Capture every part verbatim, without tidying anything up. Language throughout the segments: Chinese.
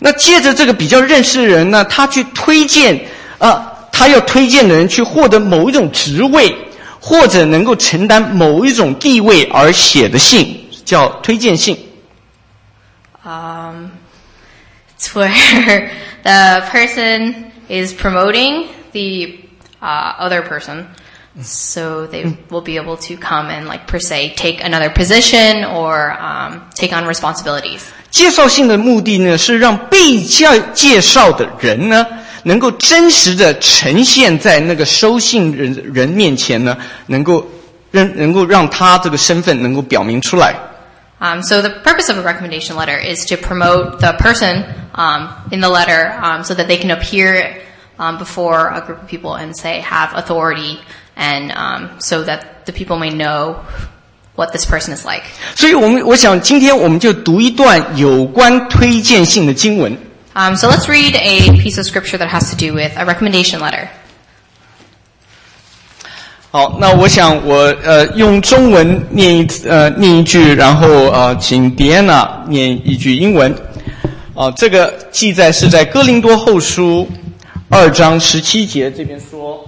那借着这个比较认识的人呢，他去推荐呃他要推荐的人去获得某一种职位，或者能够承担某一种地位而写的信，叫推荐信。 Um, it's where the person is promoting the uh, other person, so they will be able to come and, like, per se, take another position or um, take on responsibilities. 介绍信的目的呢，是让被介介绍的人呢，能够真实的呈现在那个收信人人面前呢，能够能能够让他这个身份能够表明出来。 Um, so the purpose of a recommendation letter is to promote the person um, in the letter um, so that they can appear um, before a group of people and say have authority, and um, so that the people may know what this person is like. 所以我们我想今天我们就读一段有关推荐信的经文。 Um, so let's read a piece of scripture that has to do with a recommendation letter. 好，那我想我呃用中文念一呃念一句，然后呃请迪安娜念一句英文。啊、呃，这个记载是在哥林多后书二章十七节这边说：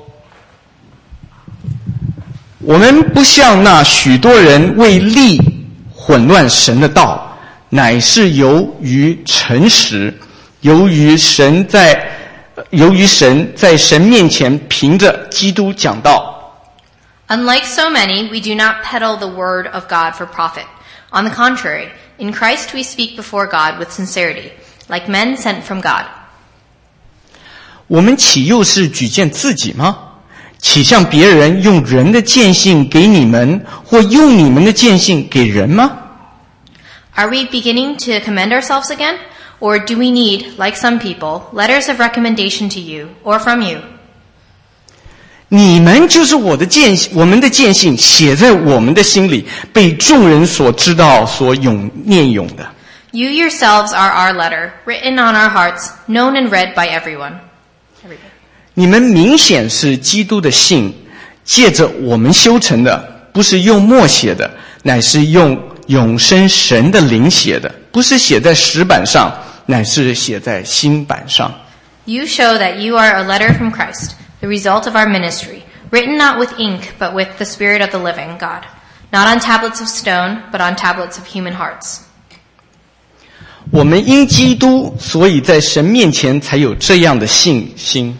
我们不像那许多人为利混乱神的道，乃是由于诚实，由于神在由于神在神面前凭着基督讲道。 Unlike so many, we do not peddle the word of God for profit. On the contrary, in Christ we speak before God with sincerity, like men sent from God. 我们岂又是举荐自己吗？岂向别人用人的荐信给你们，或用你们的荐信给人吗？ Are we beginning to commend ourselves again? Or do we need, like some people, letters of recommendation to you or from you? 你们就是我的荐我们的荐信，写在我们的心里，被众人所知道，所咏念咏的。 You yourselves are our letter, written on our hearts, known and read by everyone. Everybody. 你们明显是基督的信，借着我们修成的，不是用墨写的，乃是用永生神的灵写的，不是写在石板上，乃是写在心板上。 You show that you are a letter from Christ, the result of our ministry, written not with ink, but with the Spirit of the living God, not on tablets of stone, but on tablets of human hearts. 我们因基督，所以在神面前才有这样的信心。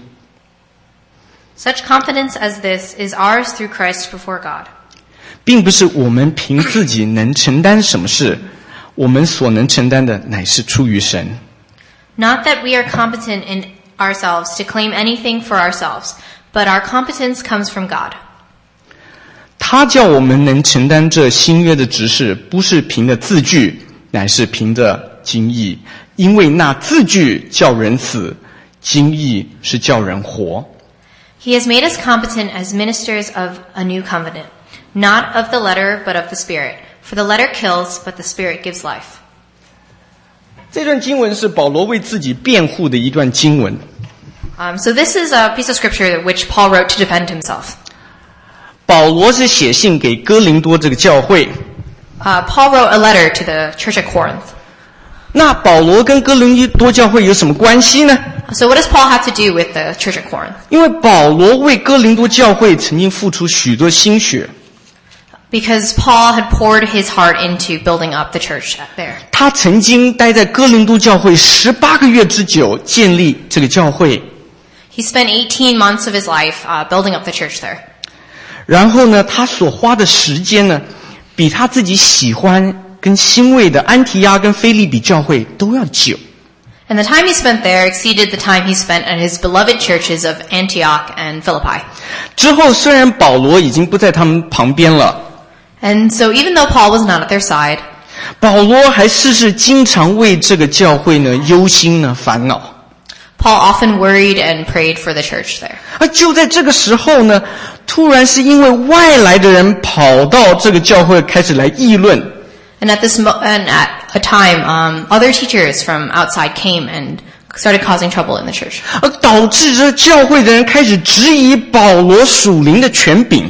Such confidence as this is ours through Christ before God. 并不是我们凭自己能承担什么事，我们所能承担的乃是出于神。 Not that we are competent in ourselves to claim anything for ourselves, but our competence comes from God. 他叫我们能承担这新约的职事，不是凭着字句，乃是凭着经义。因为那字句叫人死，经义是叫人活。 He has made us competent as ministers of a new covenant, not of the letter, but of the Spirit. For the letter kills, but the Spirit gives life. 这段经文是保罗为自己辩护的一段经文。 Um, so this is a piece of scripture which Paul wrote to defend himself. 保罗是写信给哥林多这个教会。 Uh, Paul wrote a letter to the church at Corinth. 那保罗跟哥林多教会有什么关系呢？ So what does Paul have to do with the church at Corinth? 因为保罗为哥林多教会曾经付出许多心血。 Because Paul had poured his heart into building up the church there. 他曾经待在哥林多教会十八个月之久，建立这个教会。 He spent eighteen months of his life uh, building up the church there. 然后呢，他所花的时间呢，比他自己喜欢跟欣慰的安提阿跟腓立比教会都要久。 And the time he spent there exceeded the time he spent at his beloved churches of Antioch and Philippi. 之后，虽然保罗已经不在他们旁边了。 And so even though Paul was not at their side, 保罗还事事经常为这个教会呢忧心呢烦恼。 Paul often worried and prayed for the church there. 而就在这个时候呢，突然是因为外来的人跑到这个教会开始来议论。 And at this mo- and at a time, um, other teachers from outside came and started causing trouble in the church. 而导致这教会的人开始质疑保罗属灵的权柄。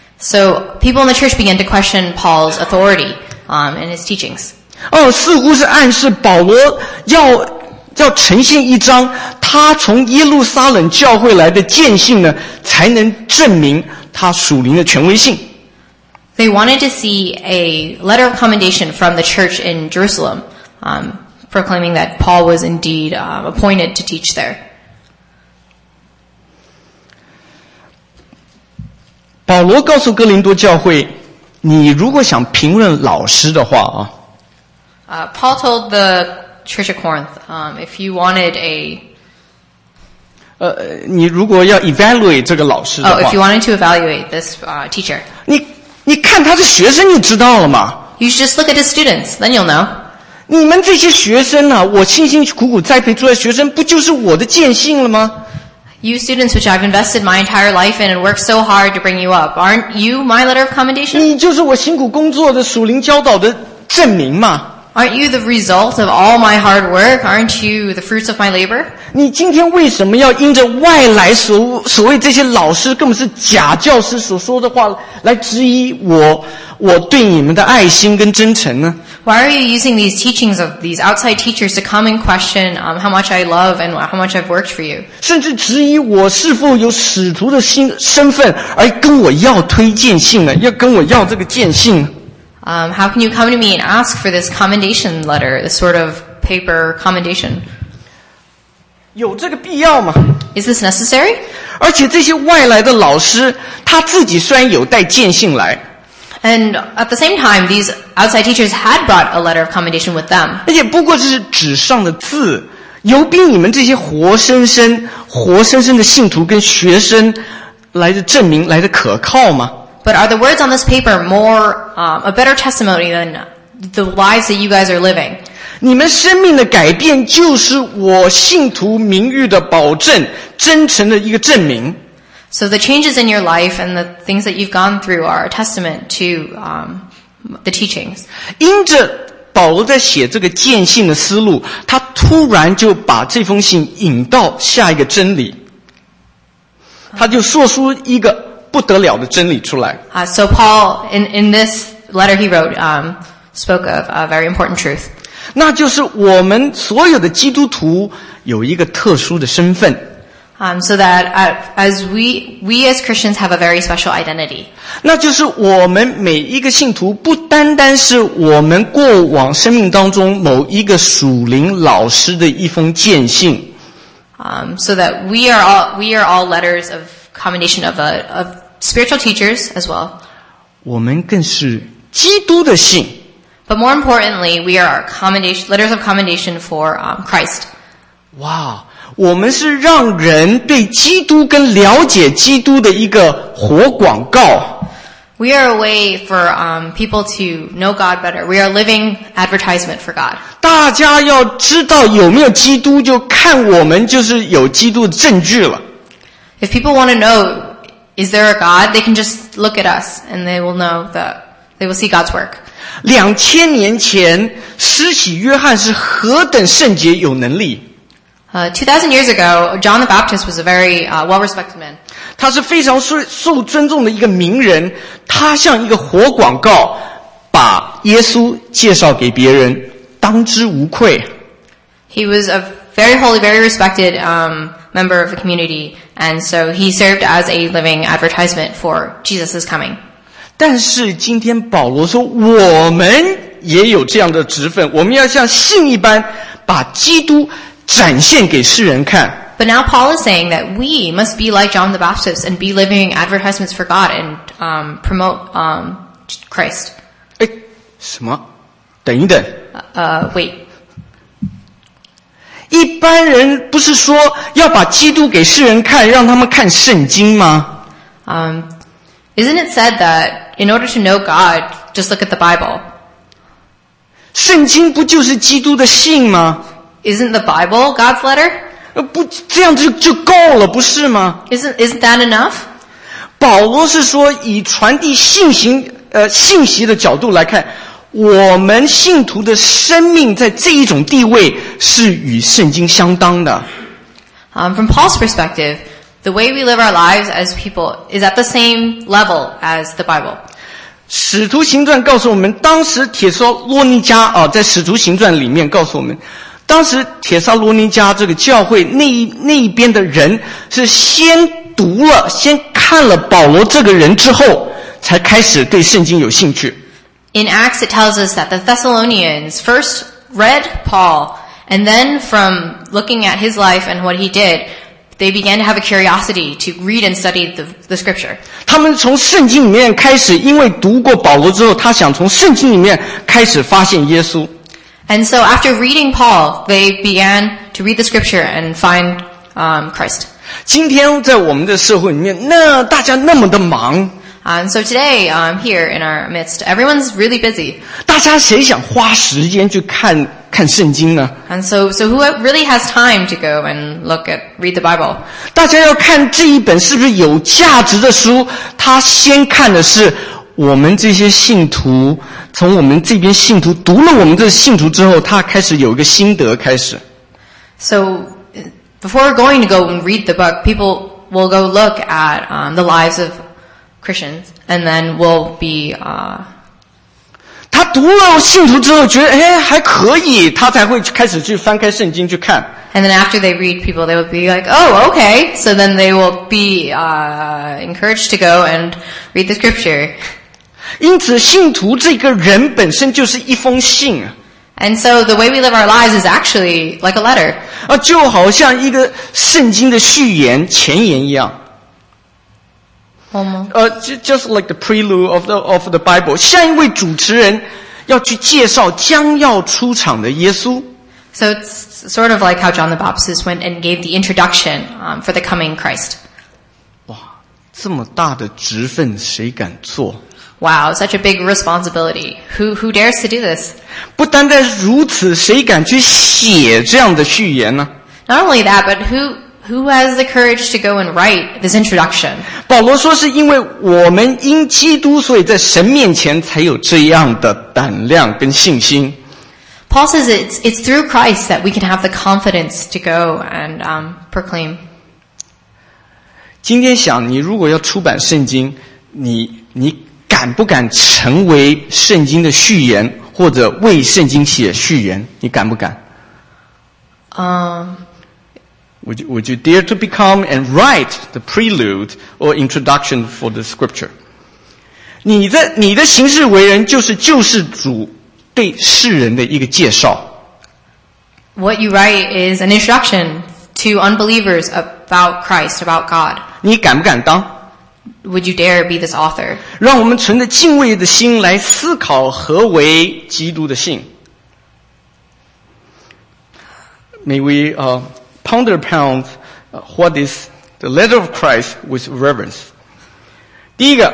So people in the church began to question Paul's authority um, and his teachings. 哦，似乎是暗示保罗要要呈现一张他从耶路撒冷教会来的见信呢，才能证明他属灵的权威性。 They wanted to see a letter of commendation from the church in Jerusalem, um, proclaiming that Paul was indeed uh, appointed to teach there. 保罗告诉哥林多教会，你如果想评论老师的话啊， Uh, Paul told the church at Corinth, um, if you wanted a 呃，你如果要 evaluate 这个老师的 oh, 话 if you wanted to evaluate this uh, teacher, 你你看他的学生就知道了嘛。 you should just look at his students, then you'll know. 你们这些学生啊，我辛辛苦苦栽培出来的学生，不就是我的见信了吗？ You students, which I've invested my entire life in and worked so hard to bring you up, aren't you my letter of commendation? 你就是我辛苦工作的属灵教导的证明嘛。 Aren't you the result of all my hard work? Aren't you the fruits of my labor? 你今天为什么要因着外来所所谓这些老师根本是假教师所说的话来质疑我我对你们的爱心跟真诚呢？ Why are you using these teachings of these outside teachers to come and question um, how much I love and how much I've worked for you? 甚至质疑我是否有使徒的心身份，而跟我要推荐信呢？要跟我要这个荐信呢？ Um, how can you come to me and ask for this commendation letter, this sort of paper commendation? 有这个必要吗？ Is this necessary? 而且这些外来的老师，他自己虽然有带荐信来， And at the same time, these outside teachers had brought a letter of commendation with them. 而且不过是纸上的字，有比你们这些活生生、活生生的信徒跟学生来的证明来的可靠吗？ But are the words on this paper more, um, a better testimony than the lives that you guys are living? 你们生命的改变就是我信徒名誉的保证，真诚的一个证明。 So the changes in your life and the things that you've gone through are a testament to um, the teachings. 因着保罗在写这个荐信的思路，他突然就把这封信引到下一个真理，他就说出一个不得了的真理出来。 Uh, so Paul, in, in this letter he wrote, um, spoke of a very important truth. 那就是我们所有的基督徒有一个特殊的身份。 Um, so that uh, as we, we as Christians have a very special identity. 那就是我们每一个信徒不单单是我们过往生命当中某一个属灵老师的一封荐信。 Um, so that we are all, we are all letters of commendation of, a, of spiritual teachers as well. 我们更是基督的信。 But more importantly, we are commendation, letters of commendation for um, Christ. 哇，我们是让人对基督跟了解基督的一个活广告。 We are a way for um, people to know God better. We are a living advertisement for God. 大家要知道有没有基督，就看我们就是有基督的证据了。 If people want to know, is there a God, they can just look at us and they will know that they will see God's work. 两千年前，施洗约翰是何等圣洁有能力。 Uh, two thousand years ago, John the Baptist was a very uh, well-respected man. 他是非常受受尊重的一个名人，他像一个活广告，把耶稣介绍给别人，当之无愧。 He was a very holy, very respected um, member of the community, and so he served as a living advertisement for Jesus' coming. 但是今天保罗说，我们也有这样的职分，我们要像信一般，把基督展现给世人看。 But now Paul is saying that we must be like John the Baptist and be living advertisements for God and um, promote um, Christ. 哎，什么？等一等。 Uh, wait. 一般人不是说要把基督给世人看，让他们看圣经吗？ Um, isn't it said that in order to know God, just look at the Bible? 圣经不就是基督的信吗？ Isn't the Bible God's letter? 呃，不，这样就就够了，不是吗？ Isn't isn't that enough? 保罗是说，以传递信息呃信息的角度来看，我们信徒的生命在这一种地位是与圣经相当的。 Um, from Paul's perspective, the way we live our lives as people is at the same level as the Bible. 使徒行传告诉我们，当时帖撒罗尼迦啊，在使徒行传里面告诉我们， 当时帖撒罗尼迦这个教会那一那一边的人是先读了先看了保罗这个人之后才开始对圣经有兴趣。 In Acts it tells us that the Thessalonians first read Paul, and then from looking at his life and what he did, they began to have a curiosity to read and study the, the scripture. 他们从圣经里面开始，因为读过保罗之后，他想从圣经里面开始发现耶稣。 And so after reading Paul, they began to read the scripture and find um, Christ. 今天在我们的社会里面，那大家那么的忙， And so today, um, here in our midst, everyone's really busy. 大家谁想花时间去看看圣经呢？ And so, so who really has time to go and look at, read the Bible? 大家要看这一本是不是有价值的书，他先看的是我们这些信徒，从我们这边信徒读了我们这信徒之后，他开始有一个心得开始。 So before going to go and read the book, people will go look at um, the lives of Christians, and then will be... Uh, 他读了信徒之后觉得哎还可以，他才会开始去翻开圣经去看。 And then after they read people, they will be like, oh, okay. So then they will be uh, encouraged to go and read the scripture. 因此信徒这个人本身就是一封信啊， And so the way we live our lives is actually like a letter. 啊，就好像一个圣经的序言前言一样。 Almost. 呃 just like the prelude of the of the Bible， 像一位主持人要去介绍将要出场的耶稣。 So it's sort of like how John the Baptist went and gave the introduction um, for the coming Christ. 哇，这么大的职分谁敢做？ Wow, such a big responsibility. Who who dares to do this? 不单单如此，谁敢去写这样的序言呢？ Not only that, but who who has the courage to go and write this introduction? 保罗说是因为我们因基督，所以在神面前才有这样的胆量跟信心。 Paul says it's it's through Christ that we can have the confidence to go and um, proclaim. 今天想，你如果要出版圣经，你你敢不敢成为圣经的序言，或者为圣经写序言？你敢不敢？ Um, Would you, would you dare to become and write the prelude or introduction for the scripture? 你的你的行事为人就是救世主对世人的一个介绍。 what you write is an introduction to unbelievers about Christ, about God. 你敢不敢当？ Would you dare be this author? 让我们存着敬畏的心来思考何为基督的信。May we uh, ponder upon uh, what is the letter of Christ with reverence. 第一个，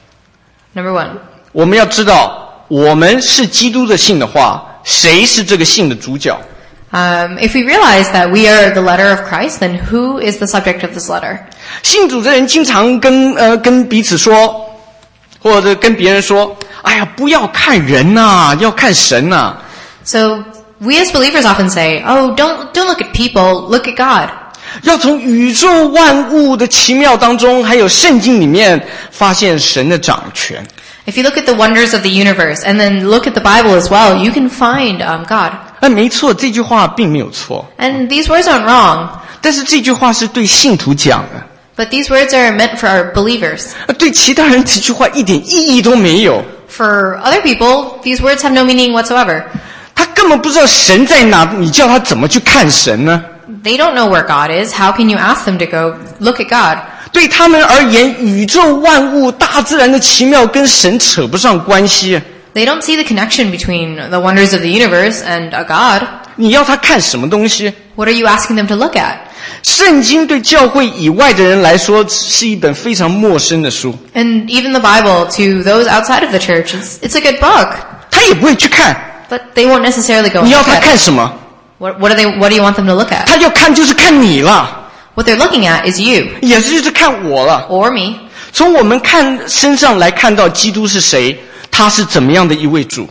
Number one, 我们要知道，我们是基督的信的话，谁是这个信的主角？ um, if we realize that we are the letter of Christ, then who is the subject of this letter? 信主的人经常跟呃跟彼此说，或者跟别人说：“哎呀，不要看人呐、啊，要看神呐、啊。” So we as believers often say, "Oh, don't don't look at people, look at God." 要从宇宙万物的奇妙当中，还有圣经里面发现神的掌权。 If you look at the wonders of the universe and then look at the Bible as well, you can find um, God. 哎，没错，这句话并没有错。 And these words aren't wrong, 但是这句话是对信徒讲的， but these words are meant for our believers. 呃对其他人这句话一点意义都没有。 For other people, these words have no meaning whatsoever. 他根本不知道神在哪，你叫他怎么去看神呢？ They don't know where God is. How can you ask them to go look at God? 对他们而言，宇宙万物、大自然的奇妙跟神扯不上关系。 They don't see the connection between the wonders of the universe and a God. 你要他看什么东西？ What are you asking them to look at? 圣经对教会以外的人来说是一本非常陌生的书， And even the Bible, to those outside of the church, it's, it's a good book. 他也不会去看。 But they won't necessarily go and 你要 look 他 at 看 it. 什么？ What, what, are they, what do you want them to look at? 他要看就是看你了， What they're looking at is you 也是就是看我了。 or me. 从我们看身上来看到基督是谁，他是怎么样的一位主。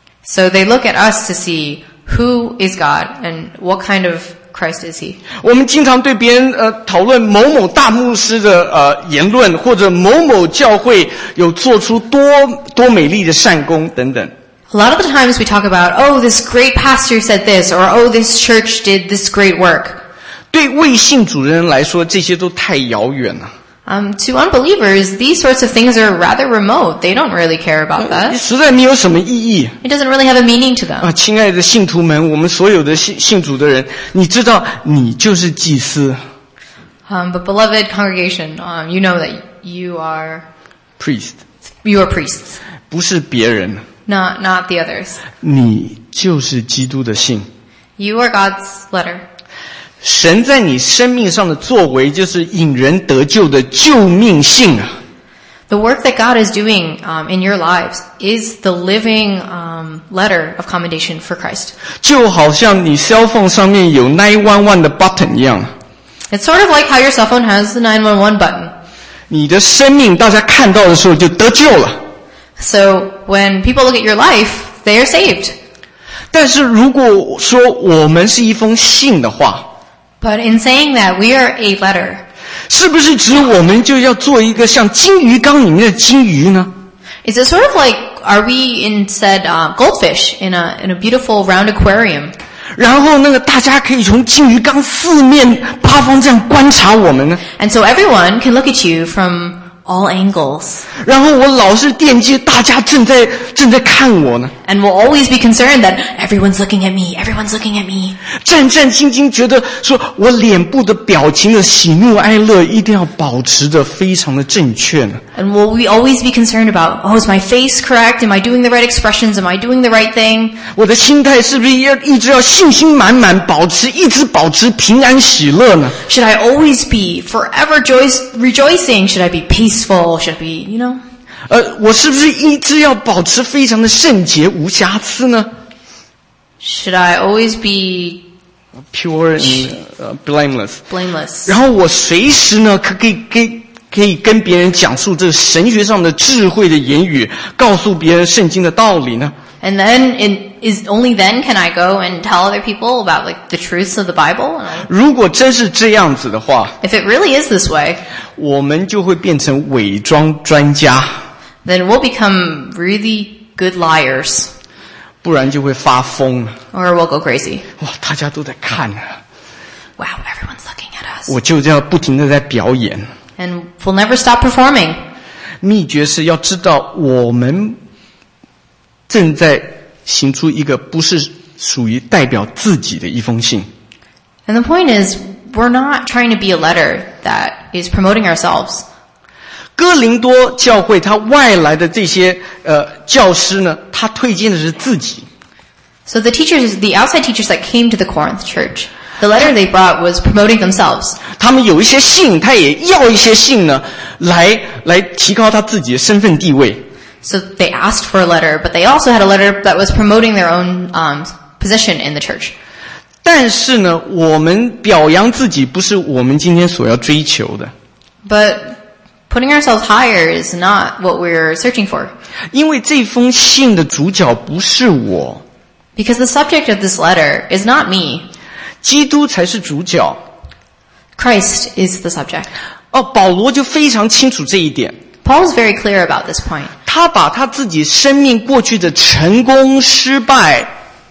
So they look at us to see who is God and what kind of Christ is he. 我们经常对别人呃讨论某某大牧师的呃言论，或者某某教会有做出多多美丽的善功等等。 A lot of the times we talk about, oh, this great pastor said this, or oh, this church did this great work. 对未信主的人来说，这些都太遥远了。 Um, to unbelievers, these sorts of things are rather remote. They don't really care about that. 实在没有什么意义。 It doesn't really have a meaning to them. 啊，亲爱的信徒们，我们所有的信信主的人，你知道，你就是祭司。 Um, but beloved congregation, um, you know that you are priest. You are priests. 不是别人。 Not, not the others. 你就是基督的信。 You are God's letter. 神在你生命上的作为，就是引人得救的救命信啊。 The work that God is doing um, in your lives is the living um, letter of commendation for Christ. 就好像你 cell phone 上面有nine one one的 button 一样。 It's sort of like how your cell phone has the nine one one button. 你的生命大家看到的时候就得救了。 So when people look at your life, they are saved. 但是如果说我们是一封信的话， But in saying that we are a letter, 是不是指我们就要做一个像金鱼缸里面的金鱼呢？ is it sort of like, are we instead uh, goldfish in a in a beautiful round aquarium? 然后那个大家可以从金鱼缸四面八方这样观察我们呢？ And so everyone can look at you from all angles. 然后我老是惦记大家正在正在看我呢。 And we'll always be concerned that everyone's looking at me, everyone's looking at me. 战战兢兢觉得说我脸部的表情的喜怒哀乐一定要保持着非常的正确呢。 And will we always be concerned about, oh, is my face correct? Am I doing the right expressions? Am I doing the right thing? 我的心态是不是要一直要信心满满，保持一直保持平安喜乐呢？ Should I always be forever joy- rejoicing? Should I be peaceful? Should I be, you know? 呃，我是不是一直要保持非常的圣洁无瑕疵呢？ Should I always be Pure and uh, blameless. blameless? 然后我随时呢，可可以可以可以跟别人讲述这神学上的智慧的言语，告诉别人圣经的道理呢？ And then, in, is only then can I go and tell other people about like the truths of the Bible? And I, 如果真是这样子的话， if it really is this way, 我们就会变成伪装专家， then we'll become really good liars, 不然就会发疯了。 or we'll go crazy. 哇，大家都在看啊， Wow, everyone's looking at us. 我就这样不停的在表演。 And we'll never stop performing. 秘诀是要知道，我们正在行出一个不是属于代表自己的一封信。 And the point is, we're not trying to be a letter that is promoting ourselves. 哥林多教会他外来的这些呃教师呢，他推荐的是自己。 So the teachers, the outside teachers that came to the Corinth church, the letter they brought was promoting themselves. 他们有一些信，他也要一些信呢，来来提高他自己的身份地位。 So they asked for a letter, but they also had a letter that was promoting their own um, position in the church. 但是呢，我们表扬自己不是我们今天所要追求的， But putting ourselves higher is not what we're searching for. 因为这封信的主角不是我， Because the subject of this letter is not me. 基督才是主角。 Christ is the subject. 哦，保罗就非常清楚这一点。 Paul is very clear about this point. 他把他自己生命过去的成功、失败，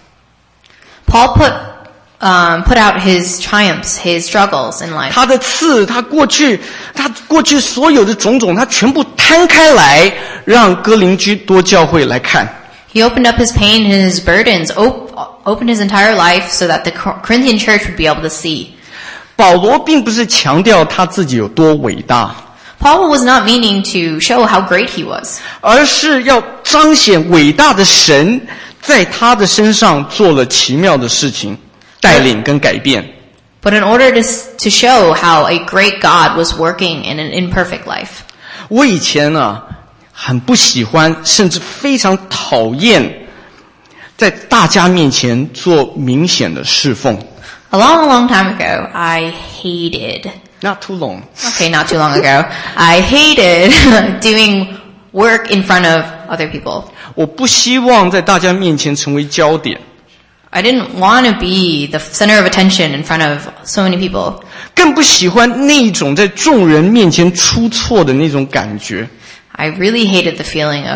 Paul put um, put out his triumphs, his struggles in life. 他的刺，他过去，他过去所有的种种，他全部摊开来，让哥林居多教会来看。 He opened up his pain and his burdens, op- opened his entire life so that the Corinthian church would be able to see. 保罗并不是强调他自己有多伟大， Paul was not meaning to show how great he was, 而是要彰显伟大的神在他的身上做了奇妙的事情，带领跟改变。 but in order to, to show how a great God was working in an imperfect life. 我以前啊，很不喜欢，甚至非常讨厌在大家面前做明显的侍奉。 A long, long time ago, I hated, Not too long. okay, not too long ago, I hated doing work in front of other people. 我不希望在大家面前成为焦点， I didn't want to be the center of attention in front of so many people. 更不喜欢那种在众人面前出错的那种感觉。 I really hated the feeling of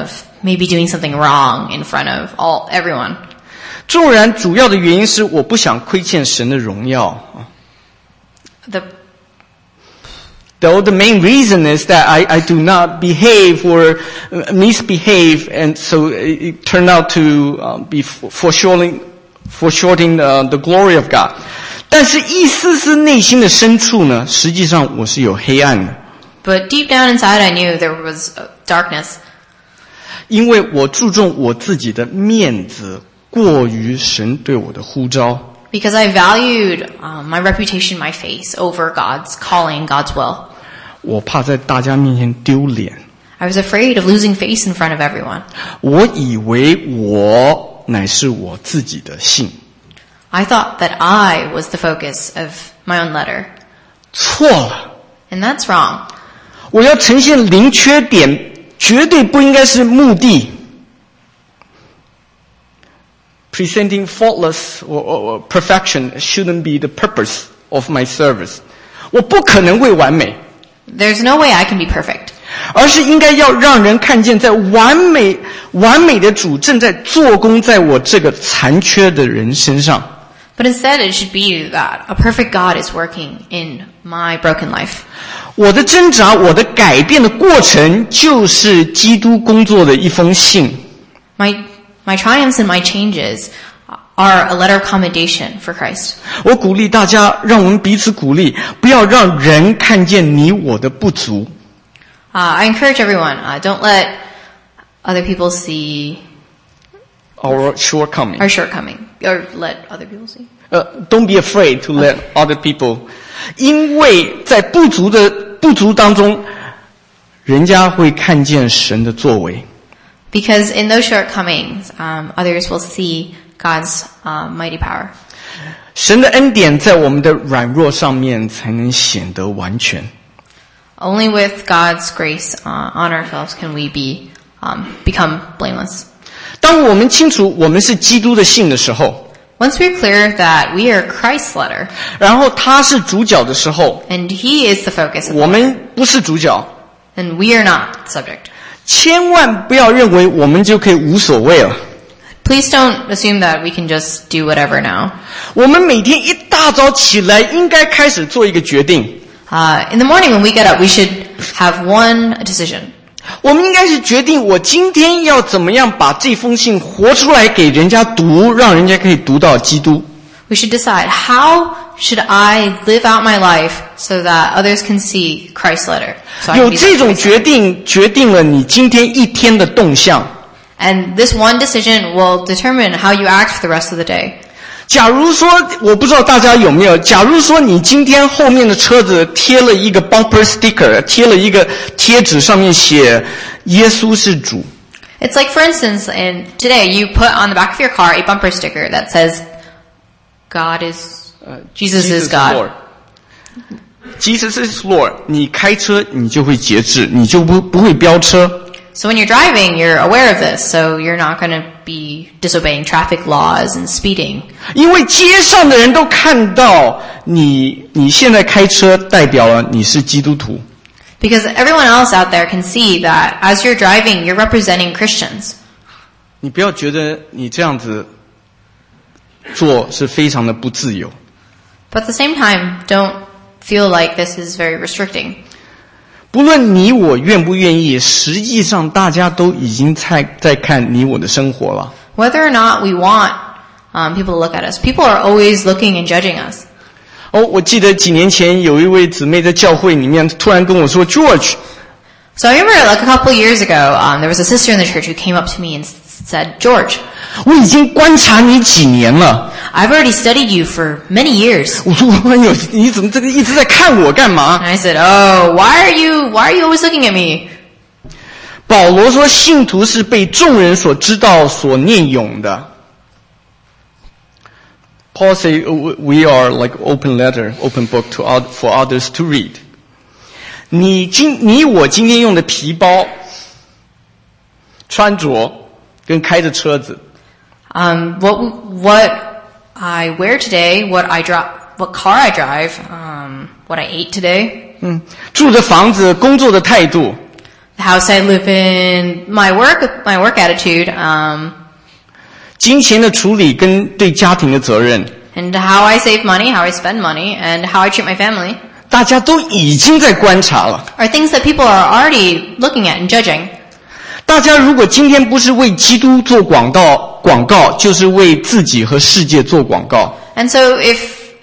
maybe doing something wrong in front of all everyone. 纵然主要的原因是我不想亏欠神的荣耀。 The Though the main reason is that I, I do not behave or misbehave, and so it, it turned out to uh, be foreshortening, foreshortening uh, the glory of God. 但是一丝丝内心的深处呢，实际上我是有黑暗的。 But deep down inside, I knew there was darkness. 因为我注重我自己的面子，过于神对我的呼召。 Because I valued um, my reputation, my face, over God's calling, God's will. 我怕在大家面前丢脸。 I was afraid of losing face in front of everyone. 我以为我乃是我自己的信。 I thought that I was the focus of my own letter. 错了。 And that's wrong. 我要呈现零缺点，绝对不应该是目的。 Presenting faultless or, or perfection shouldn't be the purpose of my service. 我不可能会完美。 There's no way I can be perfect. 而是应该要让人看见，在完美完美的主正在做工在我这个残缺的人身上。 But instead it should be that a perfect God is working in my broken life. 我的挣扎，我的改变的过程，就是基督工作的一封信。 My my triumphs and my changes are a letter of commendation for Christ. 我鼓励大家，让我们彼此鼓励，不要让人看见你我的不足。 Uh, I encourage everyone, uh, don't let other people see Our shortcoming. our shortcoming, or let other people see. Uh, don't be afraid to let other people. 因为在不足的不足当中，人家会看见神的作为。 Because in those shortcomings, um, others will see God's uh, mighty power. 神的恩典在我们的软弱上面才能显得完全。 Only with God's grace uh, on ourselves can we be um, become blameless. 当我们清楚我们是基督的信的时候， Once we're clear that we are Christ's letter, 然后他是主角的时候， and He is the focus of 我 the letter, 们不是主角。 then we are not subject. 千万不要认为我们就可以无所谓了。 Please don't assume that we can just do whatever now. 我们每天一大早起来，应该开始做一个决定。 Uh, in the morning when we get up, we should have one decision. 我们应该是决定，我今天要怎么样把这封信活出来给人家读，让人家可以读到基督。 We should decide, how should I live out my life so that others can see Christ's letter? So I can 有 be 这 that 种 voice. 决定，决定了你今天一天的动向。 And this one decision will determine how you act for the rest of the day. 假如说，我不知道大家有没有，假如说你今天后面的车子贴了一个 bumper sticker， 贴了一个贴纸，上面写耶稣是主。 It's like, for instance, in today you put on the back of your car a bumper sticker that says, God is, Jesus is God. Lord. Jesus is Lord. 你开车你就会节制，你就不不会飙车。 So when you're driving, you're aware of this, so you're not going to be disobeying traffic laws and speeding. 因为街上的人都看到你，你现在开车代表了你是基督徒。 Because everyone else out there can see that as you're driving, you're representing Christians. 你不要觉得你这样子做是非常的不自由。 But at the same time, don't feel like this is very restricting. 不论你我愿不愿意，实际上大家都已经在在看你我的生活了。 Whether or not we want um, people to look at us, people are always looking and judging us. 哦，我记得几年前有一位姊妹在教会里面突然跟我说 ，George， So I remember like a couple of years ago, um, there was a sister in the church who came up to me and said, George, 我已经观察你几年了。 I've already studied you for many years. 我说哎呦，你怎么这个一直在看我干嘛？ And I said, oh, why are you, why are you always looking at me? 保罗说，信徒是被众人所知道、所念咏的。Paul say we are like open letter, open book to for others to read. 你今你我今天用的皮包、穿着跟开着车子， Um, what what I wear today, what I drive, what car I drive, um, what I ate today, 嗯，住的房子、工作的态度， the house I live in, my work, my work attitude, um, 金钱的处理跟对家庭的责任， and how I save money, how I spend money, and how I treat my family 大家都已经在观察了。 are things that people are already looking at and judging. 大家如果今天不是为基督做广告，广告就是为自己和世界做广告。 And so if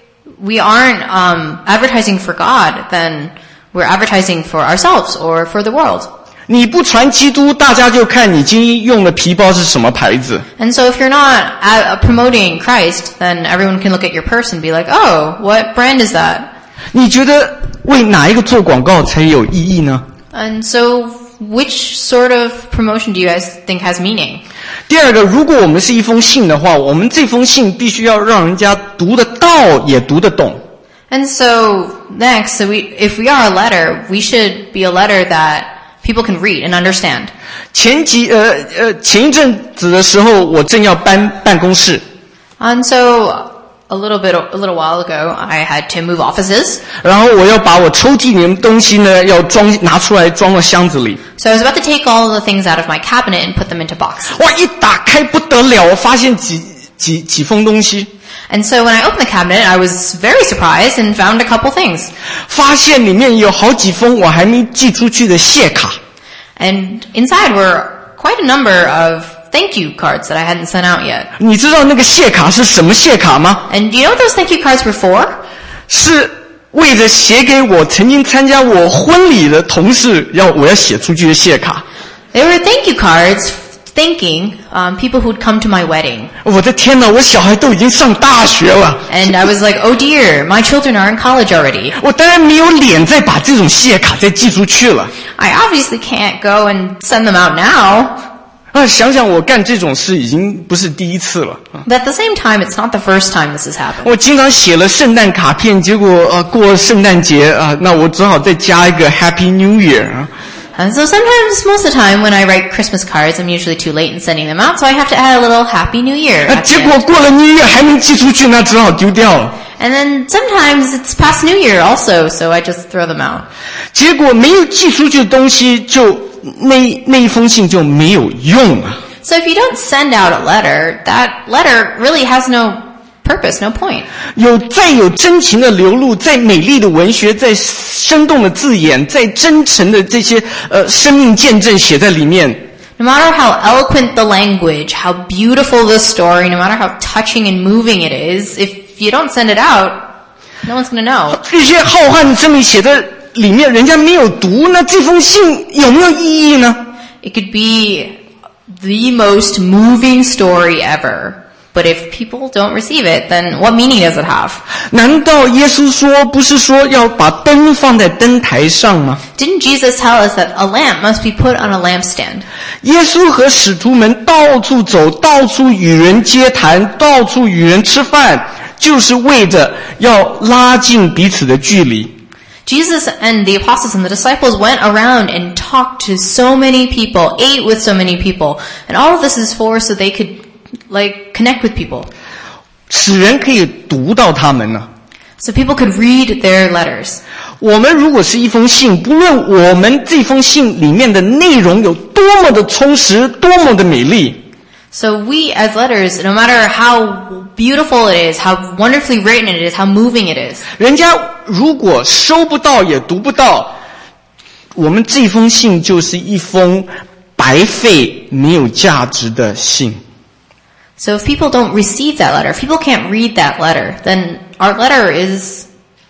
we aren't um, advertising for God, then we're advertising for ourselves or for the world. 你不传基督，大家就看你今天用的皮包是什么牌子。 And so if you're not uh, promoting Christ, then everyone can look at your purse and be like, oh, what brand is that? 你觉得为哪一个做广告才有意义呢？ And so which sort of promotion do you guys think has meaning? 第二个，如果我们是一封信的话，我们这封信必须要让人家读得到也读得懂。 And so next, so we, if we are a letter, we should be a letter that people can read and understand. 前几呃呃前一阵子的时候，我正要搬办公室， And so a little bit, a little while ago, I had to move offices. 然后我要把我抽屉里面的东西呢，要装拿出来装到箱子里。 So I was about to take all the things out of my cabinet and put them into boxes. 哇，一打开不得了，我发现几几几封东西， And so when I opened the cabinet, I was very surprised and found a couple things. 发现里面有好几封我还没寄出去的谢卡。 And inside were quite a number of thank you cards that I hadn't sent out yet. 你知道那个谢卡是什么谢卡吗？ And do you know what those thank you cards were for? 是为着写给我曾经参加我婚礼的同事要我要写出去的谢卡。 They were thank you cards thanking um, people who'd come to my wedding. 我的天哪，我小孩都已经上大学了， And I was like, oh dear, my children are in college already. 我当然没有脸再把这种谢卡再寄出去了。 I obviously can't go and send them out now. 啊，想想我干这种事已经不是第一次了。 But at the same time, it's not the first time this has happened. 我经常写了圣诞卡片，结果呃过圣诞节啊，那我只好再加一个 Happy New Year 啊。 And so sometimes, most of the time, when I write Christmas cards, I'm usually too late in sending them out, so I have to add a little Happy New Year. 啊， at the 结 end. 果过了 New Year 还没寄出去，那只好丢掉了。 And then sometimes it's past New Year also, so I just throw them out. 结果没有寄出去的东西就，那那一封信就没有用啊。 So if you don't send out a letter, that letter really has no purpose, no point. 有再有真情的流露，再美丽的文学，再生动的字眼，再真诚的这些呃生命见证写在里面。 No matter how eloquent the language, how beautiful the story, no matter how touching and moving it is, if you don't send it out, no one's going to know. 这些浩瀚的真理写在里面，人家没有读，那这封信有没有意义呢？ It could be the most moving story ever. But if people don't receive it, then what meaning does it have? 难道耶稣说不是说要把灯放在灯台上吗？ Didn't Jesus tell us that a lamp must be put on a lampstand? 耶稣和使徒们到处走，到处与人接谈，到处与人吃饭，就是为着要拉近彼此的距离。 Jesus and the apostles and the disciples went around and talked to so many people, ate with so many people, and all of this is for so they could, like, connect with people. 使人可以读到他们呢。 So people could read their letters. 我们如果是一封信，不论我们这封信里面的内容有多么的充实，多么的美丽， So we as letters, no matter how beautiful it is, how wonderfully written it is, how moving it is, 人家如果收不到也读不到，我们这封信就是一封白费没有价值的信。 so if people don't receive that letter, if people can't read that letter, then our letter is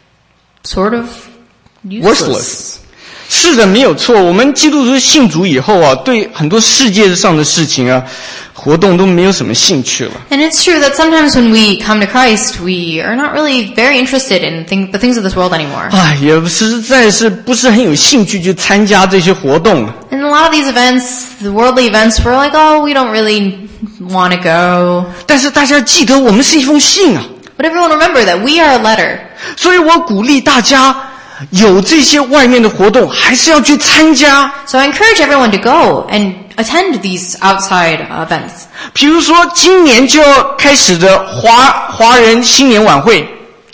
sort of useless. Worthless. 是的，没有错。我们基督徒信主以后啊，对很多世界上的事情啊、活动都没有什么兴趣了。 And it's true that sometimes when we come to Christ, we are not really very interested in think, the things of this world anymore. 哎，也实在是不是很有兴趣去参加这些活动。 And a lot of these events, the worldly events, we're like, oh, we don't really want to go. 但是大家记得，我们是一封信啊， But everyone remember that we are a letter. 所以我鼓励大家有这些外面的活动，还是要去参加。 So I encourage everyone to go and attend these outside events. 比如说，今年就要开始的华华人新年晚会，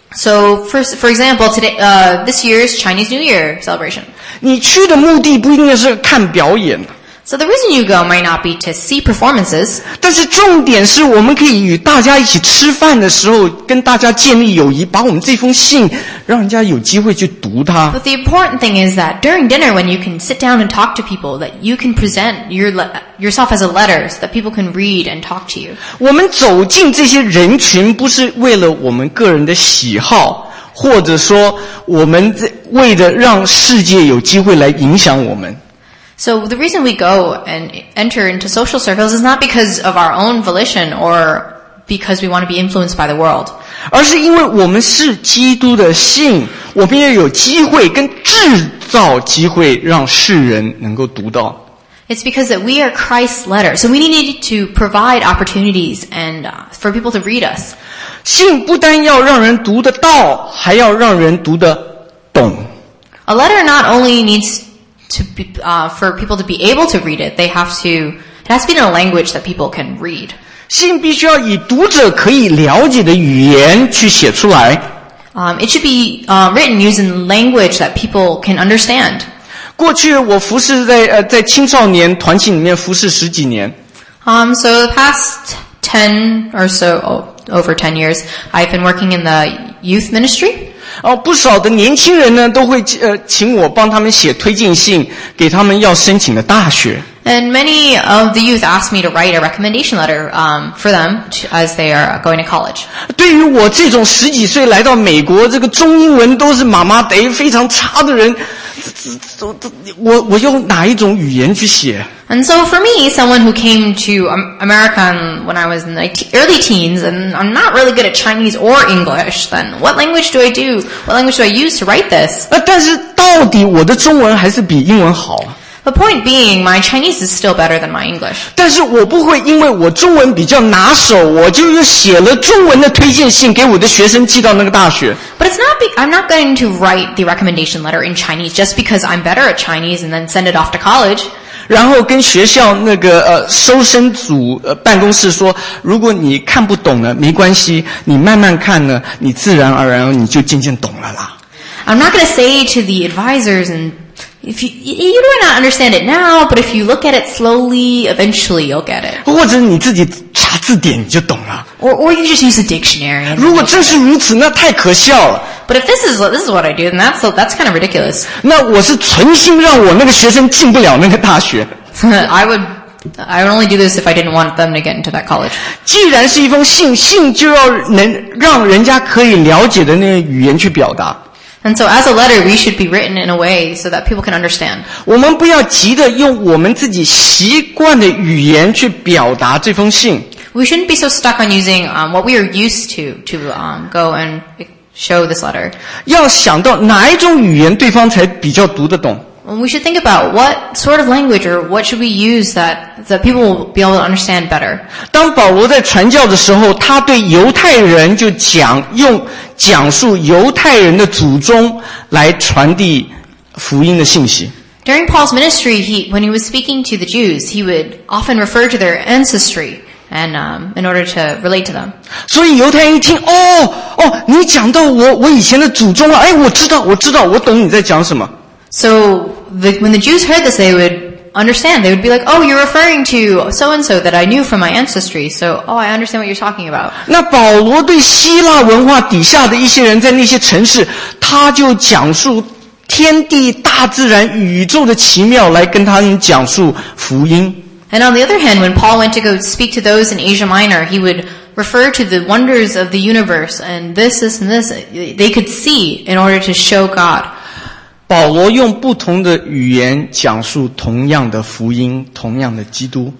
So, for for example, today, uh, this year's Chinese New Year celebration. 你去的目的不一定是看表演， So the reason you go might not be to see performances, 但是重点是我们可以与大家一起吃饭的时候，跟大家建立友谊，把我们这封信让人家有机会去读它。 but the important thing is that during dinner, when you can sit down and talk to people, that you can present your le- yourself as a letter, so that people can read and talk to you. 我们走进这些人群，不是为了我们个人的喜好，或者说我们为了让世界有机会来影响我们。 So the reason we go and enter into social circles is not because of our own volition or because we want to be influenced by the world. 而是因为我们是基督的信，我们也有机会跟制造机会，让世人能够读到。 It's because that we are Christ's letter, so we need to provide opportunities and uh, for people to read us. 信不单要让人读得到，还要让人读得懂。 A letter not only needs to be, uh, for people to be able to read it, they have to, it has to be in a language that people can read. 信必须要以读者可以了解的语言去写出来。 Um, it should be uh, written using language that people can understand. 过去我服侍在呃在青少年团体里面服侍十几年， Um, so the past ten or so, oh, over ten years, I've been working in the youth ministry. 哦，不少的年轻人呢都会呃请我帮他们写推荐信，给他们要申请的大学。 And many of the youth asked me to write a recommendation letter um, for them to, as they are going to college. 对于我这种十几岁来到美国，这个中英文都是妈妈得非常差的人，我我用哪一种语言去写？ And so for me, someone who came to um, America when I was in the te- early teens, and I'm not really good at Chinese or English, then what language do I do? What language do I use to write this? 呃，但是到底我的中文还是比英文好啊。 The point being, my Chinese is still better than my English. 但是我不会因为我中文比较拿手，我就又写了中文的推荐信给我的学生寄到那个大学。 But it's not, be- I'm not going to write the recommendation letter in Chinese just because I'm better at Chinese and then send it off to college. 然后跟学校那个呃收生组呃办公室说，如果你看不懂呢，没关系，你慢慢看呢，你自然而然你就渐渐懂了啦。 I'm not going to say to the advisors and if you, you might not understand it now, but if you look at it slowly, eventually you'll get it. 或者你自己查字典你就懂了。 Or, or you just use a dictionary. And 如果真是如此，那太可笑了。 But if this is this is what I do, then that's that's kind of ridiculous. 那我是存心让我那个学生进不了那个大学。 I would I would only do this if I didn't want them to get into that college. 既然是一封信，信就要能让人家可以了解的那个语言去表达。 And so as a letter, we should be written in a way so that people can understand. 我们不要急着用我们自己习惯的语言去表达这封信。 We shouldn't be so stuck on using um, what we are used to to um, go and show this letter. 要想到哪一种语言对方才比较读得懂。 We should think about what sort of language or what should we use that, that people will be able to understand better. 当保罗在传教的时候，他对犹太人就讲用讲述犹太人的祖宗来传递福音的信息。 During Paul's ministry, he, when he was speaking to the Jews, he would often refer to their ancestry and um, in order to relate to them. 所以犹太人一听，哦哦，你讲到我我以前的祖宗了，哎，我知道，我知道，我懂你在讲什么。 So the, when the Jews heard this, they would understand. They would be like, oh, you're referring to so-and-so that I knew from my ancestry. So, oh, I understand what you're talking about. 那保罗对希腊文化底下的一些人在那些城市，他就讲述天地大自然宇宙的奇妙，来跟他们讲述福音。 And on the other hand, when Paul went to go speak to those in Asia Minor, he would refer to the wonders of the universe and this, this, and this they could see in order to show God. 保罗用不同的语言讲述同样的福音，同样的基督。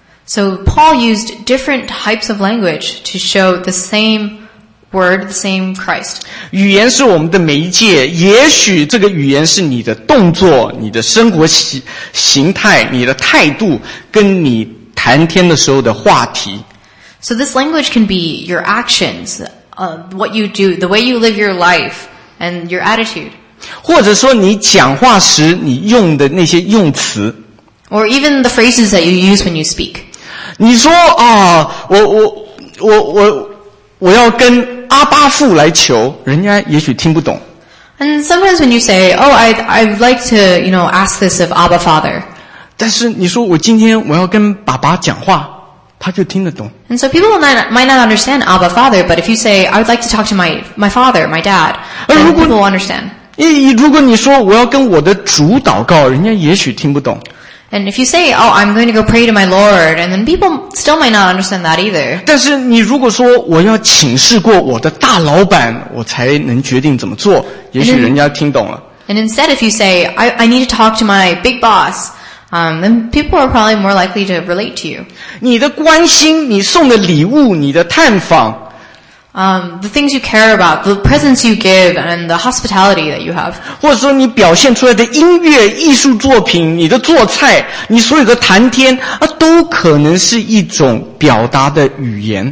So Paul used different types of language to show the same word, the same Christ. 语言是我们的媒介，也许这个语言是你的动作、你的生活形形态、你的态度，跟你谈天的时候的话题。 So this language can be your actions, uh, what you do, the way you live your life, and your attitude. 或者说你讲话时你用的那些用词。 Or even the phrases that you use when you speak. 你说啊，我我我我我要跟阿爸父来求，人家也许听不懂。 And sometimes when you say, oh, I'd, I'd like to, you know, ask this of Abba Father. 但是你说我今天我要跟爸爸讲话，他就听得懂。 And so people might, might not understand Abba Father, but if you say, I would like to talk to my, my father, my dad, then people will understand. 如果你说我要跟我的主祷告，人家也许听不懂。 And if you say, oh, I'm going to go pray to my Lord, and then people still might not understand that either. 但是你如果说我要请示过我的大老板，我才能决定怎么做，也许人家听懂了。 And instead, if you say, I, I need to talk to my big boss, um, then people are probably more likely to relate to you. 你的关心，你送的礼物，你的探访。 Um, the things you care about, the presents you give, and the hospitality that you have. 或者说你表现出来的音乐、艺术作品，你的做菜，你所有的谈天啊，都可能是一种表达的语言。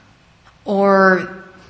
Or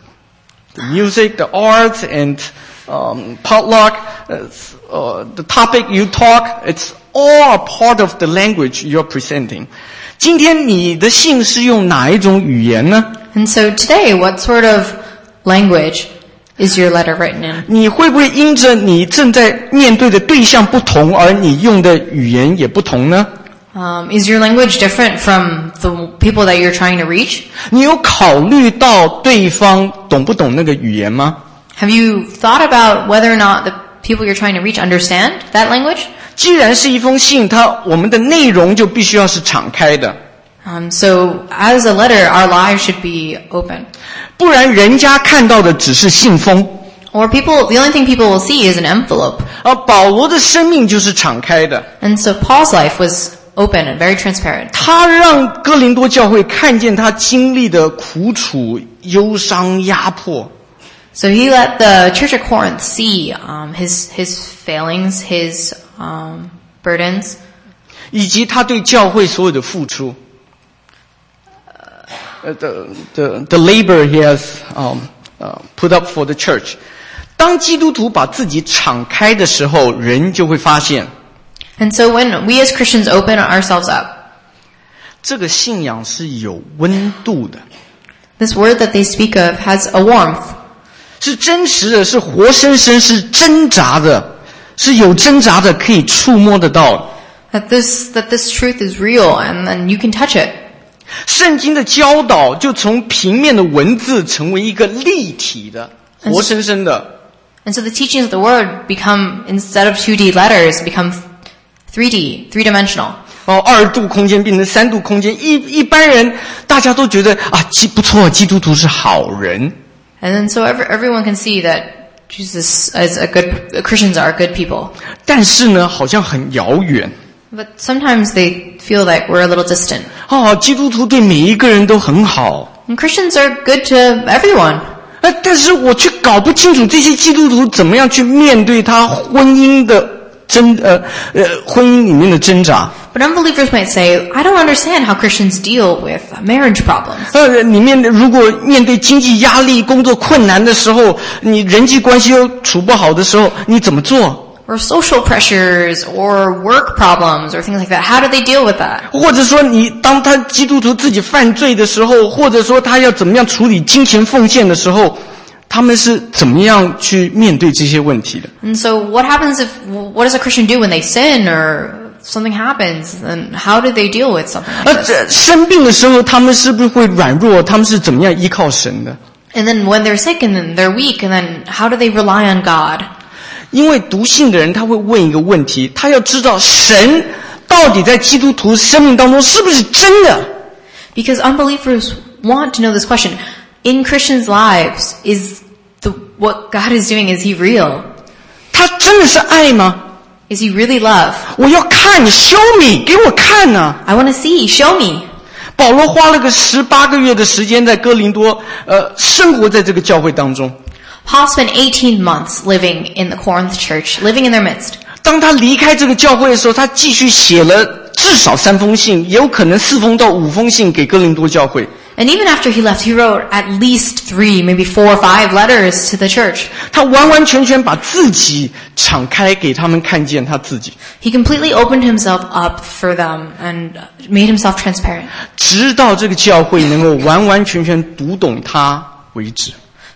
the music, the arts, and um, potluck, uh, uh, the topic you talk, it's all a part of the language you're presenting. 今天你的信是用哪一种语言呢？ And so today, what sort of language is your letter written in? 你会不会因着你正在面对的对象不同，而你用的语言也不同呢？ Um, is your language different from the people that you're trying to reach? 你有考虑到对方懂不懂那个语言吗？ Have you thought about whether or not the people you're trying to reach understand that language? 既然是一封信，它我们的内容就必须要是敞开的。 Um, so as a letter, our lives should be open. 不然人家看到的只是信封。 Or people, the only thing people will see is an envelope. 而保罗的生命就是敞开的。 And so Paul's life was open and very transparent. 他让哥林多教会看见他经历的苦楚、忧伤、压迫。 So he let the church at Corinth see um, his his failings, his um, burdens, 以及他对教会所有的付出。Uh, the, the, the labor he has um, uh, put up for the church. 当基督徒把自己敞开的时候，人就会发现 And so when we as Christians open ourselves up, 这个信仰是有温度的， this word that they speak of has a warmth. 是真实的，是活生生，是挣扎的，是有挣扎的，可以触摸得到。 That this that this truth is real and then you can touch it. 圣经的教导就从平面的文字成为一个立体的、活生生的。 And so the teachings of the word become, instead of two D letters, become three D, three-dimensional. 哦，二度空间变成三度空间，一一般人大家都觉得啊，基不错，基督徒是好人。 And then so every, everyone can see that Jesus is a good, Christians are good people. 但是呢，好像很遥远。 But sometimes they feel like we're a little distant. 哦，基督徒对每一个人都很好。 And Christians are good to everyone. 呃，但是我却搞不清楚这些基督徒怎么样去面对他婚姻的挣呃呃婚姻里面的挣扎。 But unbelievers might say, I don't understand how Christians deal with marriage problems. 呃，里面如果面对经济压力、工作困难的时候，你人际关系又处不好的时候，你怎么做？ Or social pressures, or work problems, or things like that. How do they deal with that? 或者说你当他基督徒自己犯罪的时候，或者说他要怎么样处理金钱奉献的时候，他们是怎么样去面对这些问题的？ And so what happens if, what does a Christian do when they sin or something happens? And how do they deal with something 而 like this? 这生病的时候，他们是不是会软弱？他们是怎么样依靠神的？ And then when they're sick and then they're weak, and then how do they rely on God? 因为读信的人他会问一个问题，他要知道神到底在基督徒生命当中是不是真的？ Because unbelievers want to know this question. In Christians' lives, is the, what God is doing, is He real? 他真的是爱吗？ Is He really love? 我要看 ，show me， 给我看啊！ I want to see, show me. 保罗花了个十八个月的时间在哥林多，呃，生活在这个教会当中。 Paul spent eighteen months living in the Corinth church, living in their midst. 当他离开这个教会的时候，他继续写了至少三封信，也有可能四封到五封信给哥林多教会。 And even after he left, he wrote at least three, maybe four or five letters to the church. 他完完全全把自己敞开，给他们看见他自己， He completely opened himself up for them and made himself transparent. 直到这个教会能够完完全全读懂他为止。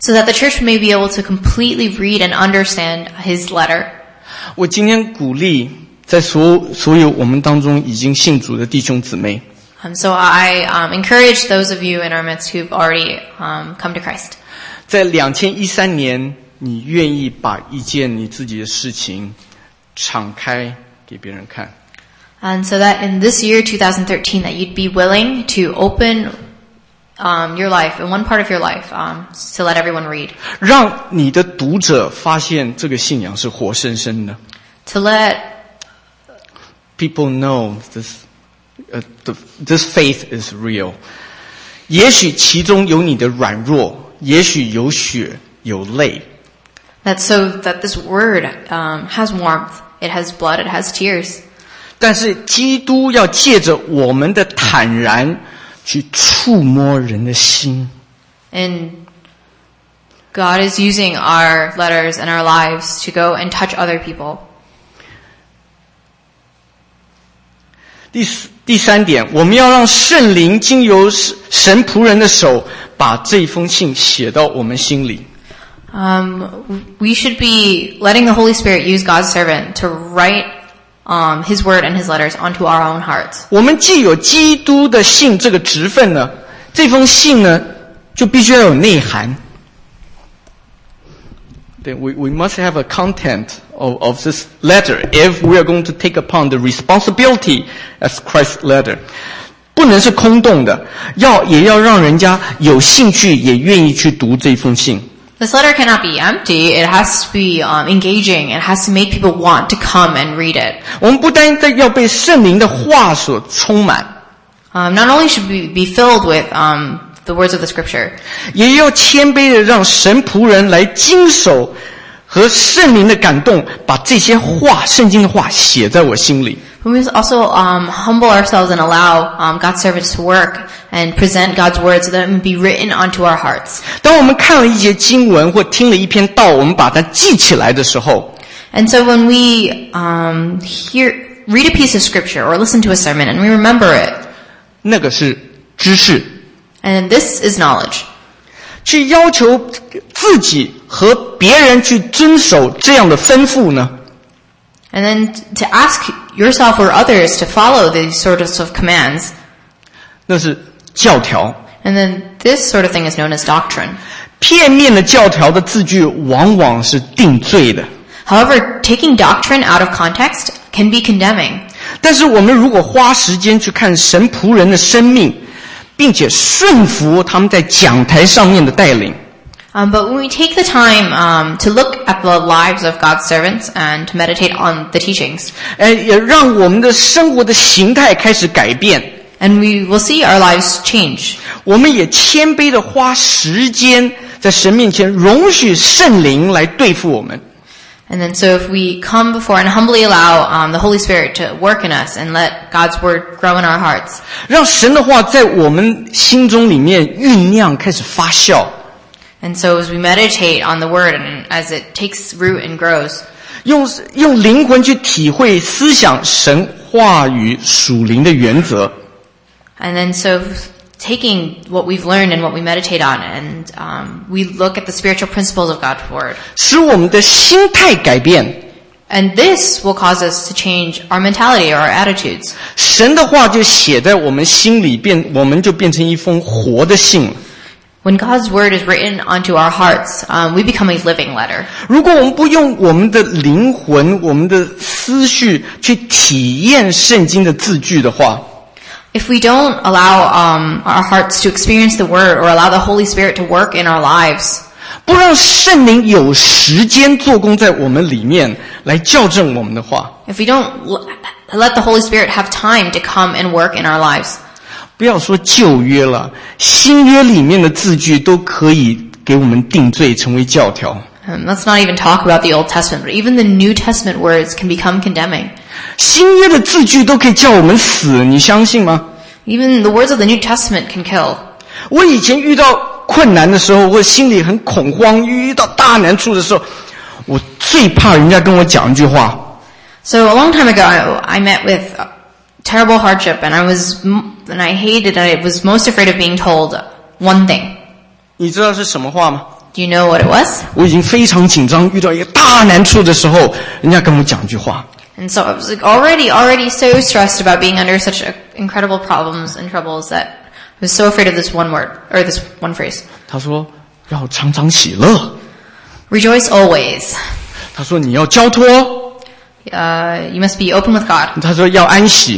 so that the church may be able to completely read and understand his letter. 我今天鼓励在所所有我们当中已经信主的弟兄姊妹， Um, so I um, encourage those of you in our midst who've already um, come to Christ. 在二零一三年，你愿意把一件你自己的事情敞开给别人看。 And so that in this year, twenty thirteen, that you'd be willing to open um, your life, in one part of your life, um, to let everyone read. 让你的读者发现这个信仰是活生生的。 To let People know this, uh, the, this faith is real. 也许其中有你的软弱，也许有血有泪。 that so that this word um, has warmth, it has blood, it has tears. 但是基督要借着我们的坦然去触摸人的心。 And God is using our letters and our lives to go and touch other people. 第第三点，我们要让圣灵经由神仆人的手，把这封信写到我们心里。 Um, we should be letting the Holy Spirit use God's servant to write um, His word and His letters onto our own hearts. 我们既有基督的信这个职分呢，这封信呢就必须要有内涵。Then we we must have a content of of this letter if we are going to take upon the responsibility as Christ's letter. 不能是空洞的，要也要让人家有兴趣，也愿意去读这封信。 This letter cannot be empty. It has to be um, engaging. It has to make people want to come and read it. 我们不单单要被圣灵的话所充满， Um, not only should we be filled with um, the words of the Scripture, 也要谦卑的让神仆人来经手和圣灵的感动，把这些话、圣经的话写在我心里。 we must also um, humble ourselves and allow um, God's servants to work and present God's word so that it may be written onto our hearts. 当我们看了一节经文或听了一篇道，我们把它记起来的时候， And so when we um, hear, read a piece of Scripture or listen to a sermon and we remember it, 那个是知识。 and this is knowledge. 去要求自己和别人去遵守这样的吩咐呢？ And then to ask yourself or others to follow these sorts of commands. 那是教条。 And then this sort of thing is known as doctrine. 片面的教条的字句往往是定罪的。 However, taking doctrine out of context can be condemning. 但是我们如果花时间去看神仆人的生命，并且顺服他们在讲台上面的带领， Um, but when we take the time um, to look at the lives of God's servants and to meditate on the teachings, 呃，也让我们的生活的形态开始改变。 and we will see our lives change. 我们也谦卑的花时间在神面前，容许圣灵来对付我们。 And then so if we come before and humbly allow um, the Holy Spirit to work in us and let God's word grow in our hearts, 让神的话在我们心中里面酝酿，开始发酵。 and so as we meditate on the word and as it takes root and grows, 用用灵魂去体会思想神话语属灵的原则， and then so taking what we've learned and what we meditate on and um, we look at the spiritual principles of God's word. 使我们的心态改变。 And this will cause us to change our mentality or our attitudes. 神的话就写在我们心里，变我们就变成一封活的信。 When God's word is written onto our hearts, um, we become a living letter. 如果我们不用我们的灵魂、我们的思绪去体验圣经的字句的话， If we don't allow um, our hearts to experience the word or allow the Holy Spirit to work in our lives, 不让圣灵有时间做工在我们里面来校正我们的话， if we don't l- let the Holy Spirit have time to come and work in our lives, 不要说旧约了，新约里面的字句都可以给我们定罪，成为教条。 um, let's not even talk about the Old Testament, but even the New Testament words can become condemning. 新约的字句都可以叫我们死，你相信吗？ Even the words of the New Testament can kill. 我以前遇到困难的时候，我心里很恐慌，遇到大难处的时候，我最怕人家跟我讲一句话。 So a long time ago, I, I met with terrible hardship, and I was, and I hated, I was most afraid of being told one thing. 你知道是什么话吗？ Do you know what it was? 我已经非常紧张，遇到一个大难处的时候，人家跟我讲一句话。 And so I was like already, already so stressed about being under such incredible problems and troubles that I was so afraid of this one word, or this one phrase. 他说要常常喜乐。 Rejoice always. 他说你要交托。 Uh, you must be open with God. 他说要安息。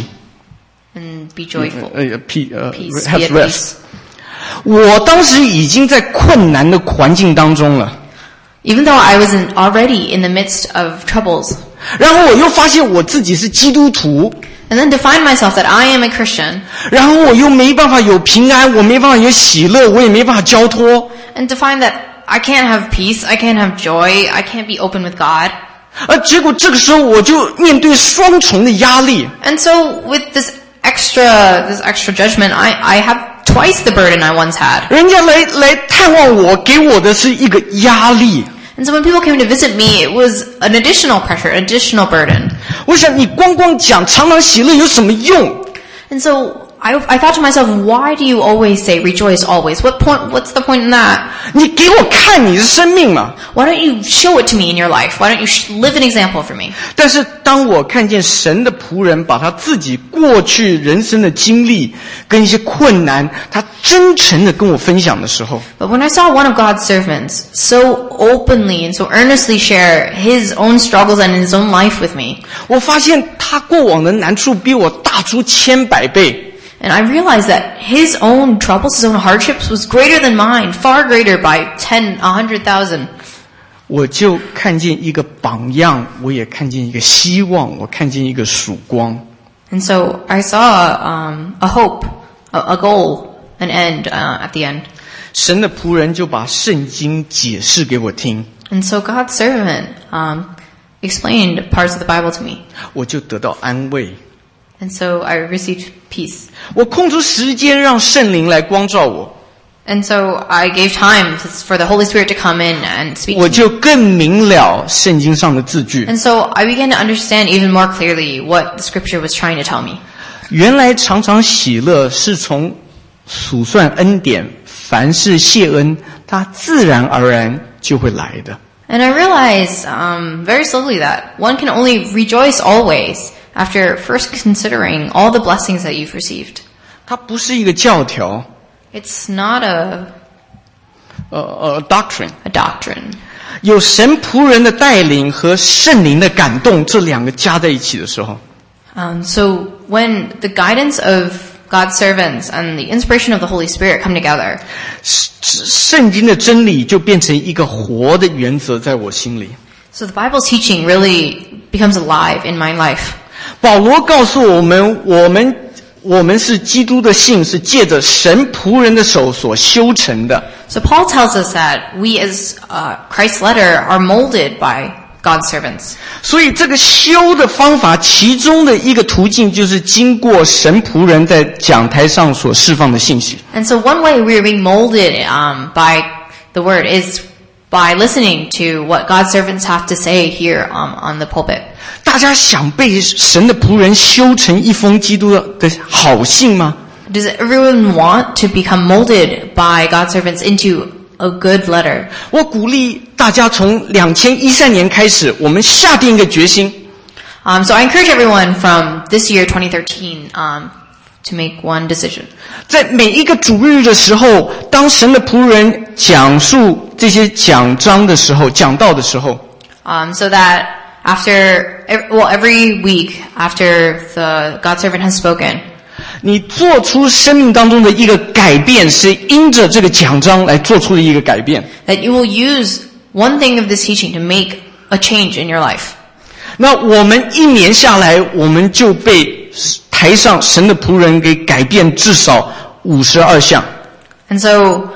And be joyful. 呃 ，peace, 呃 Peace, have be at rest. peace. 我当时已经在困难的环境当中了。 Even though I was in, already in the midst of troubles. 然后我又发现我自己是基督徒。 And then to find myself that I am a Christian. 然后我又没办法有平安，我没办法有喜乐，我也没办法交托。 And to find that I can't have peace, I can't have joy, I can't be open with God. 而结果这个时候我就面对双重的压力。 And so with this extra, this extra judgment, I, I have twice the burden I once had. 人家来来探望我，给我的是一个压力。 And so when people came to visit me, it was an additional pressure, an additional burden. 我想你光光讲常常喜乐有什么用？ And so I, I thought to myself, why do you always say rejoice always? What point? What's the point in that? 你给我看你的生命嘛。 Why don't you show it to me in your life? Why don't you sh- live an example for me? 但是当我看见神的仆人把他自己过去人生的经历跟一些困难，他真诚的跟我分享的时候， But when I saw one of God's servants so openly and so earnestly share his own struggles and his own life with me, 我发现他过往的难处比我大出千百倍。 and I realized that his own troubles, his own hardships was greater than mine, far greater by ten, a hundred thousand. 我就看见一个榜样，我也看见一个希望，我看见一个曙光。 And so I saw um, a hope, a, a goal, an end uh, at the end. 神的仆人就把圣经解释给我听， And so God's servant um, explained parts of the Bible to me. 我就得到安慰。 And so I received peace. 我空出时间让圣灵来光照我， And so I gave time for the Holy Spirit to come in and speak 我 to me. 就更明了圣经上的字句。 And so I began to understand even more clearly what the scripture was trying to tell me. 原来常常喜乐是从数算恩典，凡事谢恩，它自然而然就会来的。 And I realized um, very slowly that one can only rejoice always after first considering all the blessings that you've received. 它不是一个教条， It's not a, 呃呃 doctrine。 a doctrine. 有神仆人的带领和圣灵的感动，这两个加在一起的时候， Um, so when the guidance of God's servants and the inspiration of the Holy Spirit come together, 圣经的真理就变成一个活的原则在我心里。 so the Bible's teaching really becomes alive in my life. 保罗告诉我们，我们我们是基督的信，是借着神仆人的手所修成的。 So Paul tells us that we as uh, Christ's letter are molded by God's servants. 所以这个修的方法，其中的一个途径就是经过神仆人在讲台上所释放的信息。 And so one way we are being molded um, by the word is by listening to what God's servants have to say here um, on the pulpit. 大家想被神的仆人修成一封基督的好信吗？ Does everyone want to become molded by God's servants into a good letter? 我鼓励大家从二零一三年开始，我们下定一个决心， Um, so I encourage everyone from this year, twenty thirteen, um, to make one decision. 在每一个主日的时候，当神的仆人讲述这些讲章的时候，讲道的时候， Um, so that after, ev- well, every week after the God servant has spoken, 你做出生命当中的一个改变，是因着这个讲章来做出的一个改变。 that you will use one thing of this teaching to make a change in your life. 那我们一年下来，我们就被台上神的仆人给改变至少五十二项。 And so,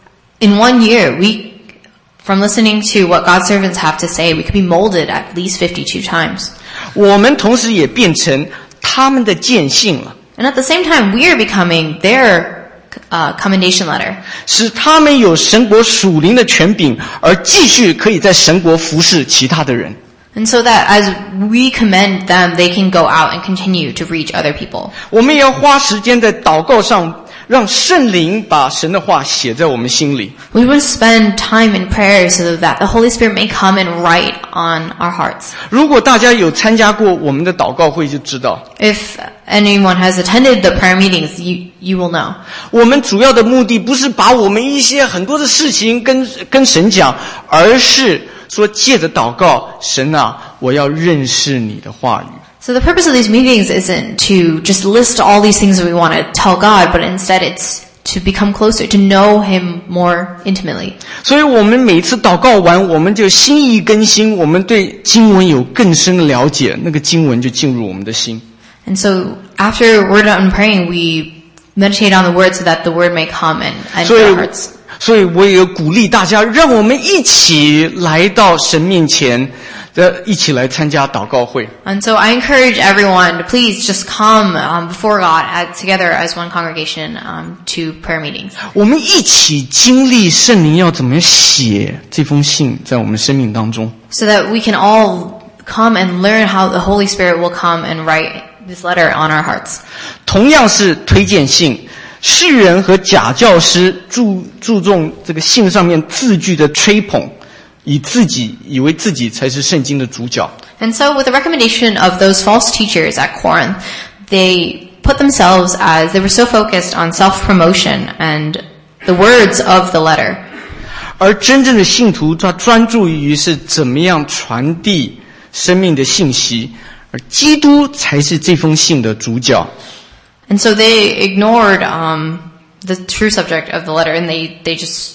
in one year, we, from listening to what God's servants have to say, we could be molded at least fifty-two times. 我们同时也变成他们的见信了， And at the same time, we are becoming their uh, commendation letter. 使他们有神国属灵的权柄，而继续可以在神国服侍其他的人。 And so that as we commend them, they can go out and continue to reach other people. 我们也要花时间在祷告上， 让圣灵把神的话写在我们心里。 We want to spend time in prayer so that the Holy Spirit may come and write on our hearts. 如果大家有参加过我们的祷告会就知道， If anyone has attended the prayer meetings, you, you will know. 我们主要的目的不是把我们一些很多的事情跟跟神讲，而是说借着祷告，神啊，我要认识你的话语。 So the purpose of these meetings isn't to just list all these things that we want to tell God, but instead it's to become closer, to know Him more intimately. 所以我们每次祷告完，我们就心意更新，我们对经文有更深的了解，那个经文就进入我们的心。 And so after we're done praying, we meditate on the word so that the word may come and enter our hearts. 所以我也有鼓励大家，让我们一起来到神面前，一起来参加祷告会。 And so I encourage everyone to please just come um, before God at, together as one congregation um, to prayer meetings. 我们一起经历圣灵要怎么写这封信在我们生命当中。 So that we can all come and learn how the Holy Spirit will come and write this letter on our hearts. 同样是推荐信，世人和假教师注注重这个信上面字句的吹捧，以自己以为自己才是圣经的主角。 And so with the recommendation of those false teachers at Corinth, they put themselves as, they were so focused on self-promotion and the words of the letter. 而真正的信徒他专注于是怎么样传递生命的信息，而基督才是这封信的主角。 And so they ignored um, the true subject of the letter, and they, they just...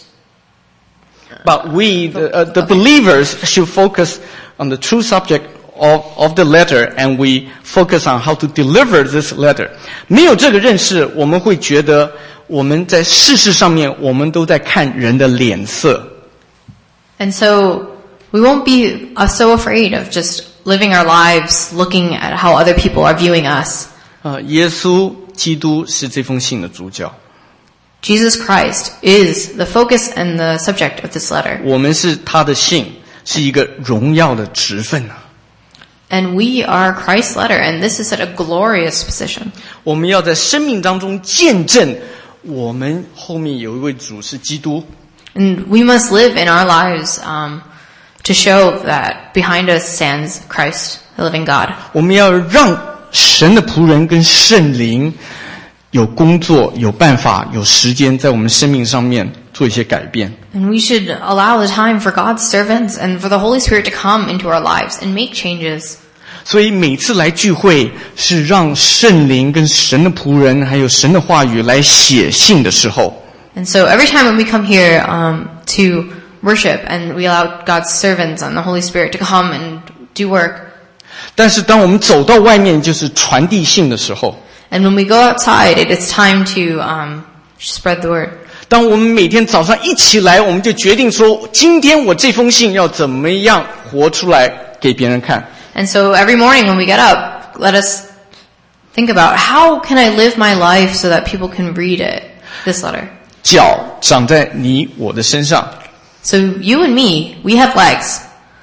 But we, the, uh, the believers, should focus on the true subject of, of the letter, and we focus on how to deliver this letter. 没有这个认识，我们会觉得我们在事实上面，我们都在看人的脸色。 And so we won't be uh, so afraid of just living our lives looking at how other people are viewing us. 呃，耶稣基督是这封信的主角。 Jesus Christ is the focus and the subject of this letter. 我们是他的信，是一个荣耀的职分啊。 And we are Christ's letter, and this is at a glorious position. 我们要在生命当中见证，我们后面有一位主是基督。 And we must live in our lives um, to show that behind us stands Christ, the living God. 我们要让神的仆人跟圣灵有工作、有办法、有时间，在我们生命上面做一些改变。 And we should allow the time for God's servants and for the Holy Spirit to come into our lives and make changes. 所以每次来聚会，是让圣灵跟神的仆人，还有神的话语来写信的时候。 And so every time when we come here um, to worship and we allow God's servants and the Holy Spirit to come and do work. 但是当我们走到外面，就是传递信的时候。 And when we go outside, it is time to um, spread the word. 当我们每天早上一起来，我们就决定说，今天我这封信要怎么样活出来给别人看。 And so every morning when we get up, let us think about how can I live my life so that people can read it, this letter. 脚长在你我的身上。 So you and me, we have legs.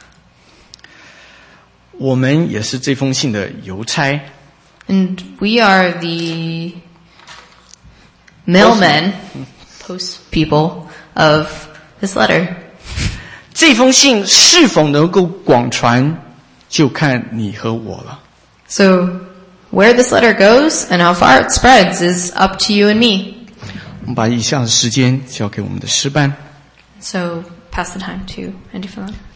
我们也是这封信的邮差。 And we are the mailmen, post people of this letter. 这封信是否能够广传，就看你和我了。 So where this letter goes and how far it spreads is up to you and me. 我们把以下的时间交给我们的诗班。 So pass the time to Andy Fallon.